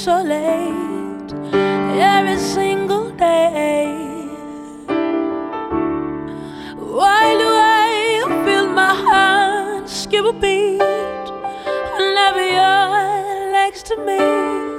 so late every single day? Why do I feel my heart skip a beat whenever you're next to me?